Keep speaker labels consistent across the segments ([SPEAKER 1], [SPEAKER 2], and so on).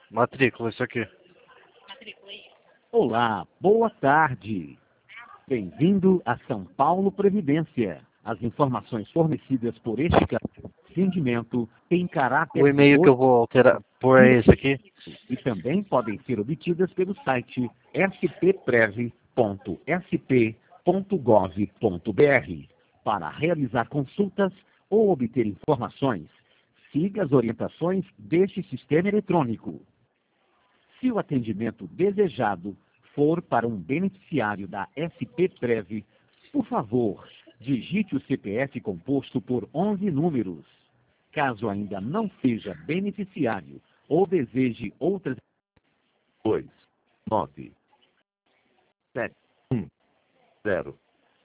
[SPEAKER 1] Matrícula, isso aqui.
[SPEAKER 2] Olá, boa tarde. Bem-vindo a São Paulo Previdência. As informações fornecidas por este atendimento têm caráter
[SPEAKER 1] O e-mail que eu vou alterar por é esse aqui.
[SPEAKER 2] e também podem ser obtidas pelo site spprev.sp.gov.br. Para realizar consultas ou obter informações, siga as orientações deste sistema eletrônico. Se o atendimento desejado for para um beneficiário da SPPrev, por favor, digite o CPF composto por 11 números. Caso ainda não seja beneficiário ou deseje outras 2, 9, 7, 1, 0,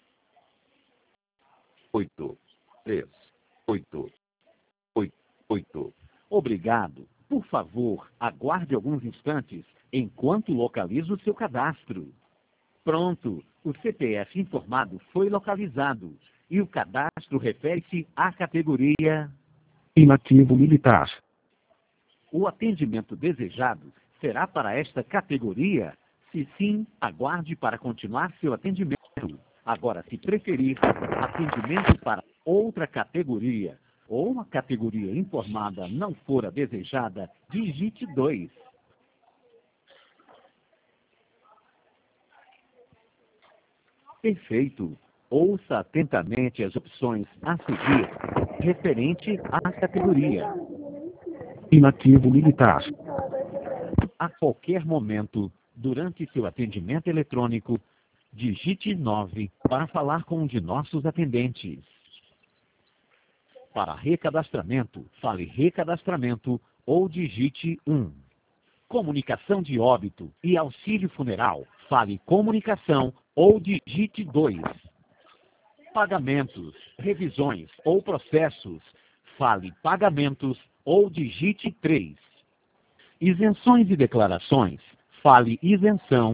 [SPEAKER 2] 8, 3, 8, 8, 8. Obrigado. Por favor, aguarde alguns instantes enquanto localizo seu cadastro. Pronto, o CPF informado foi localizado e o cadastro refere-se à categoria inativo militar. O atendimento desejado será para esta categoria? Se sim, aguarde para continuar seu atendimento. Agora, se preferir, atendimento para outra categoria ou uma categoria informada não for a desejada, digite 2. Perfeito. Ouça atentamente as opções a seguir referente à categoria inativo militar. A qualquer momento, durante seu atendimento eletrônico, digite 9 para falar com um de nossos atendentes. Para recadastramento, fale recadastramento ou digite 1. Comunicação de óbito e auxílio funeral, fale comunicação ou digite 2. Pagamentos, revisões ou processos, fale pagamentos ou digite 3. Isenções e declarações, fale isenção.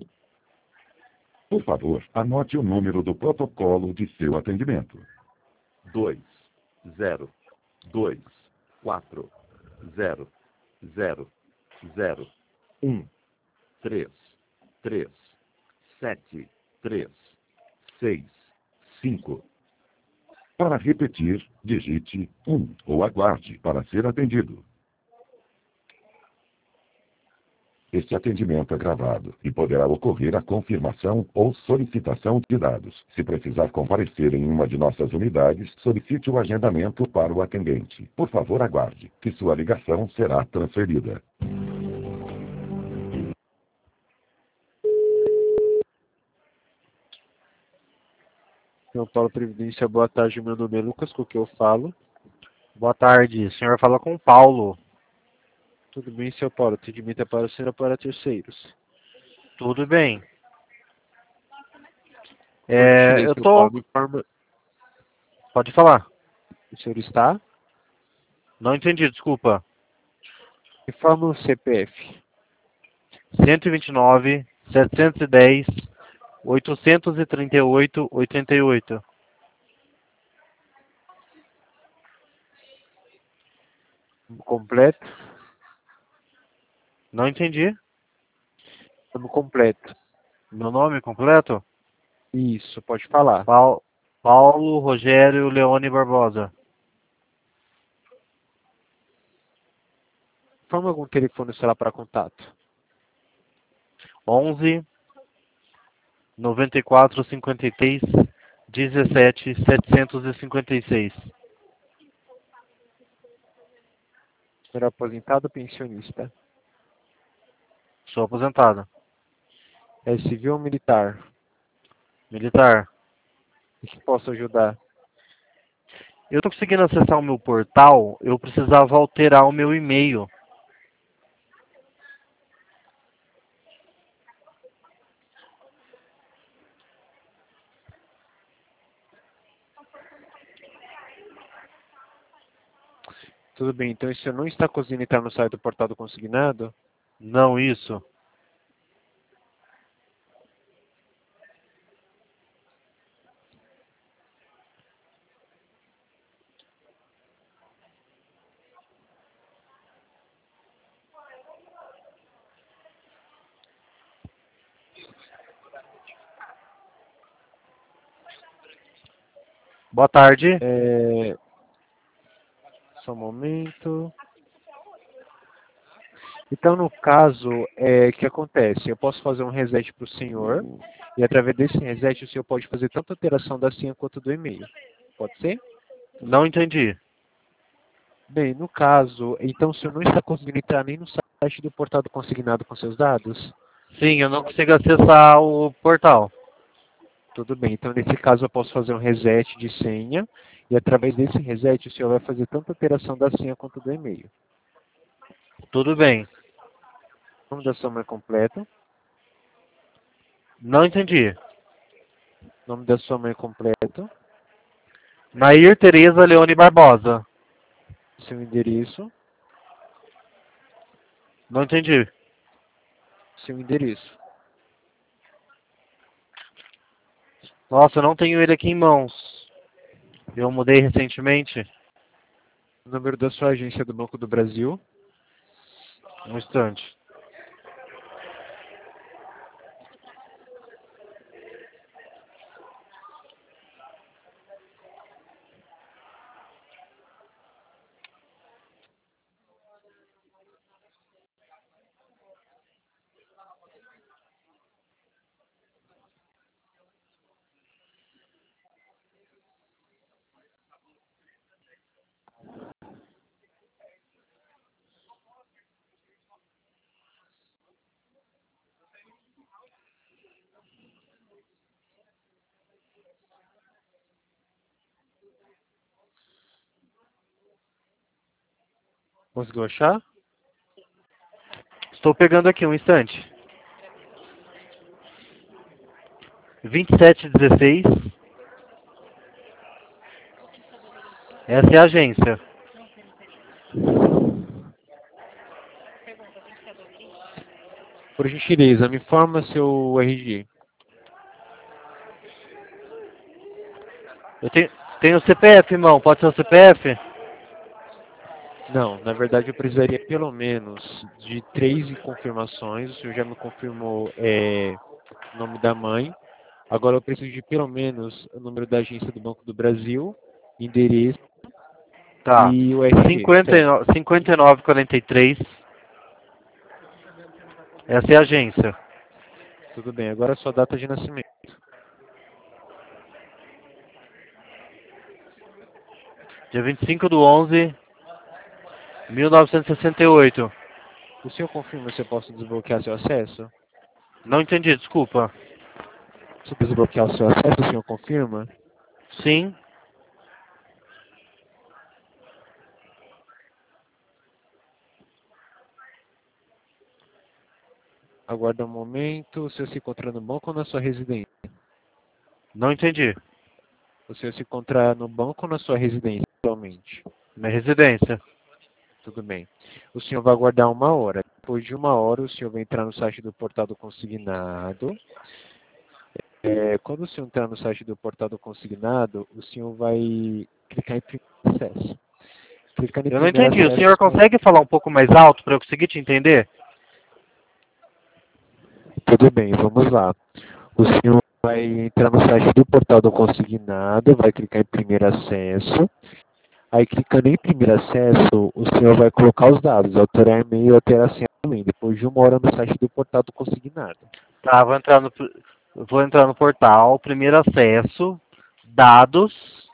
[SPEAKER 3] Por favor, anote o número do protocolo de seu atendimento.
[SPEAKER 2] 2, 0, 2, 4, 0, 0, 0, 1, 3, 3, 7, 3, 6, 5.
[SPEAKER 3] Para repetir, digite 1 ou aguarde para ser atendido. Este atendimento é gravado e poderá ocorrer a confirmação ou solicitação de dados. Se precisar comparecer em uma de nossas unidades, solicite o agendamento para o atendente. Por favor, aguarde, que sua ligação será transferida.
[SPEAKER 4] São Paulo Previdência, boa tarde, meu nome é Lucas, com o que eu falo.
[SPEAKER 1] Boa tarde. O senhor fala com o Paulo.
[SPEAKER 4] Tudo bem, seu Paulo? Atendimento é para o senhor ou para terceiros?
[SPEAKER 1] Tudo bem.
[SPEAKER 4] Tirei,
[SPEAKER 1] Eu
[SPEAKER 4] seu Paulo,
[SPEAKER 1] tô...
[SPEAKER 4] me informa,
[SPEAKER 1] Pode falar.
[SPEAKER 4] o senhor está?
[SPEAKER 1] Não entendi, desculpa.
[SPEAKER 4] Informa o CPF.
[SPEAKER 1] 129, 710, 838, 88.
[SPEAKER 4] Completo?
[SPEAKER 1] Não entendi.
[SPEAKER 4] Nome completo.
[SPEAKER 1] Meu nome completo?
[SPEAKER 4] Isso, pode falar.
[SPEAKER 1] Paulo Rogério Leone Barbosa.
[SPEAKER 4] Informa algum telefone celular para contato.
[SPEAKER 1] 11 94 53 17 756.
[SPEAKER 4] Senhor aposentado ou pensionista?
[SPEAKER 1] Sou aposentado.
[SPEAKER 4] É civil ou militar?
[SPEAKER 1] Militar.
[SPEAKER 4] E que posso ajudar?
[SPEAKER 1] Eu tô conseguindo acessar o meu portal, eu precisava alterar o meu e-mail.
[SPEAKER 4] Tudo bem, então o senhor não está conseguindo entrar no site do portal do consignado?
[SPEAKER 1] Não isso. Boa tarde.
[SPEAKER 4] Só um momento. Então, no caso, o que acontece? Eu posso fazer um reset para o senhor, e através desse reset o senhor pode fazer tanto a alteração da senha quanto do e-mail. Pode ser?
[SPEAKER 1] Não entendi.
[SPEAKER 4] Bem, no caso, então o senhor não está conseguindo entrar nem no site do portal do consignado com seus dados?
[SPEAKER 1] Sim, eu não consigo acessar o portal.
[SPEAKER 4] Tudo bem, então nesse caso eu posso fazer um reset de senha, e através desse reset o senhor vai fazer tanto a alteração da senha quanto do e-mail.
[SPEAKER 1] Tudo bem.
[SPEAKER 4] O nome da sua mãe completo?
[SPEAKER 1] Não entendi.
[SPEAKER 4] Nome da sua mãe completo?
[SPEAKER 1] Nair Tereza Leone Barbosa.
[SPEAKER 4] Seu endereço?
[SPEAKER 1] Não entendi.
[SPEAKER 4] Seu endereço.
[SPEAKER 1] Nossa, eu não tenho ele aqui em mãos. Eu mudei recentemente.
[SPEAKER 4] O número da sua agência do Banco do Brasil?
[SPEAKER 1] Um instante.
[SPEAKER 4] Conseguiu achar?
[SPEAKER 1] Estou pegando aqui um instante. 2716. Essa é a agência.
[SPEAKER 4] Por gentileza, me informa seu RG.
[SPEAKER 1] Eu tenho o CPF, irmão. Pode ser o CPF?
[SPEAKER 4] Não, na verdade eu precisaria pelo menos de 3 confirmações. O senhor já me confirmou o nome da mãe. Agora eu preciso de pelo menos o número da agência do Banco do Brasil, endereço
[SPEAKER 1] Tá.
[SPEAKER 4] e o RG. Certo?
[SPEAKER 1] 5943. Essa é a agência.
[SPEAKER 4] Tudo bem, agora a sua data de nascimento.
[SPEAKER 1] Dia 25/11/1968.
[SPEAKER 4] O senhor confirma se eu posso desbloquear seu acesso?
[SPEAKER 1] Não entendi, desculpa.
[SPEAKER 4] Se eu desbloquear o seu acesso, o senhor confirma?
[SPEAKER 1] Sim.
[SPEAKER 4] Aguarda um momento. O senhor se encontra no banco ou na sua residência?
[SPEAKER 1] Não entendi.
[SPEAKER 4] O senhor se encontra no banco ou na sua residência atualmente?
[SPEAKER 1] Minha residência.
[SPEAKER 4] Tudo bem. O senhor vai aguardar 1 hora. Depois de 1 hora, o senhor vai entrar no site do portal do consignado. Quando o senhor entrar no site do portal do consignado, o senhor vai clicar em primeiro acesso. Clicando em
[SPEAKER 1] Eu não
[SPEAKER 4] primeiro
[SPEAKER 1] entendi. O
[SPEAKER 4] acesso,
[SPEAKER 1] senhor consegue falar um pouco mais alto para eu conseguir te entender?
[SPEAKER 4] tudo bem, vamos lá. O senhor vai entrar no site do portal do consignado, vai clicar em primeiro acesso. Aí, clicando em primeiro acesso, o senhor vai colocar os dados, alterar e-mail e alterar a senha também. Depois de 1 hora no site do portal do consignado.
[SPEAKER 1] Tá, vou entrar no portal, primeiro acesso, dados.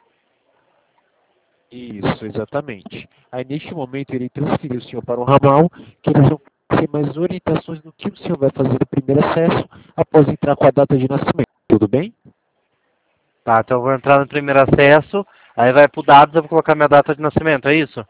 [SPEAKER 4] Isso, exatamente. Aí, neste momento, ele transferiu o senhor para um ramal, que eles vão ter mais orientações do que o senhor vai fazer no primeiro acesso, após entrar com a data de nascimento. Tudo bem?
[SPEAKER 1] Tá, então eu vou entrar no primeiro acesso, aí vai pro dados, eu vou colocar minha data de nascimento, é isso?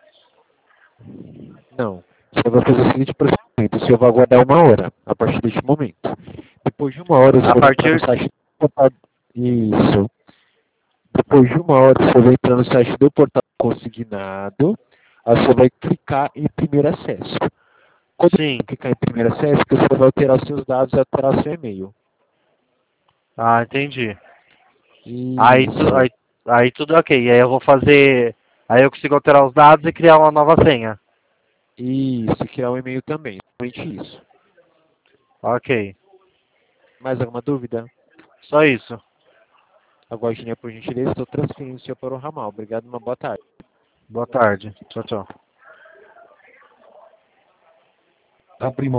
[SPEAKER 4] Não. O senhor vai fazer o seguinte procedimento. O senhor vai aguardar 1 hora, a partir deste momento. Depois de 1 hora, o senhor vai entrar no site do portal. Isso. Depois de 1 hora, o senhor vai entrar no site do portal consignado. Aí o senhor vai clicar em primeiro acesso. Quando
[SPEAKER 1] Sim.
[SPEAKER 4] clicar em primeiro acesso, o senhor vai alterar os seus dados e alterar o seu e-mail.
[SPEAKER 1] Ah, entendi.
[SPEAKER 4] Isso.
[SPEAKER 1] Aí tudo ok. Aí eu vou fazer. Aí eu consigo alterar os dados e criar uma nova senha.
[SPEAKER 4] Isso, criar um e-mail também. Somente isso.
[SPEAKER 1] Ok.
[SPEAKER 4] Mais alguma dúvida?
[SPEAKER 1] Só isso.
[SPEAKER 4] Aguarde, linha, por gentileza, estou transferindo o senhor para o ramal. Obrigado, uma boa tarde.
[SPEAKER 1] Boa tarde. Tchau, tchau.